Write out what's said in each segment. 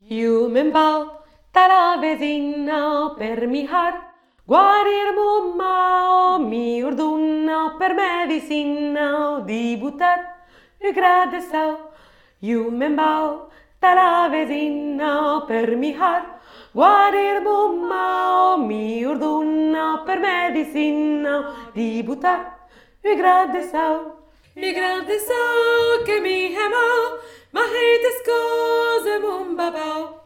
Io me'n vau dalla vesina per mijar, guarir mumma mi orduna per medicina di buttar u grade sau. Io me'n vau dalla vesina per mijar, guarir mumma mi orduna per medicina di buttar u grade sau. U grade sau che mi hemau, ma heite skose mumba bau.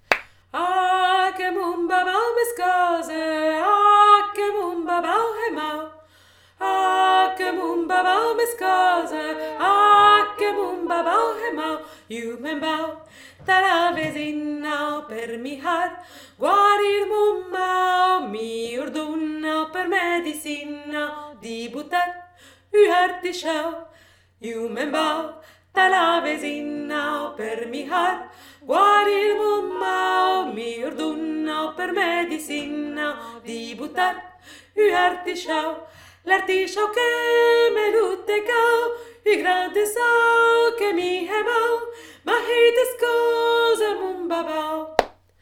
Ah, che mumba bau me skose, ah, che mumba bau hemau. Ah, che mumba bau me skose, ah, che mumba bau hemau. Io me'n bau dalla vesina per mijar, guarir mumma mi orduna per medicina di buttar u artisciau. Io me'n bau dalla vesina per mijar, guarir mumma mi orduna per medicina di buttar u artisciau. L'artisciau che me luttecau, u grande sau che mi hemau, ma heite skose mumba bau.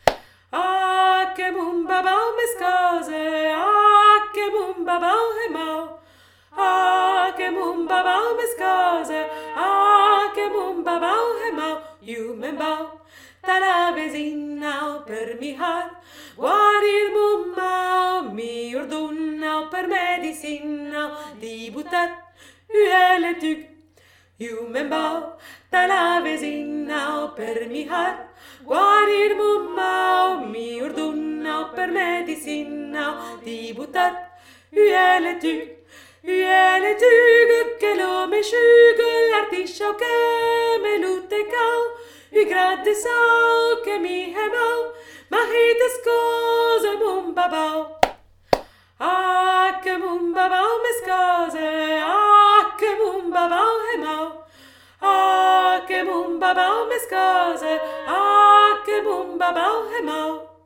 Ah, che mumba bau me skose, ah, che mumba bau hemau. Ah, che mumba bau me skose, ah, che mumba bau hemau. Io me'n bau dalla vesina per mijar, guarir mumma mi orduna per medicina di buttar u eletug. Io me'n bau dalla vesina per mijar, guarir mumma mi orduna per medicina di buttar u eletug. Ueletug che lo me sciuga, l'artisciau che me luttecau, u grande sau che mi hemau, ma heite skose mumba bau. Ah, che mumba bau me skose, ah, che mumba bau hemau. Ah, che mumba bau me skose, ah, che mumba bau hemau.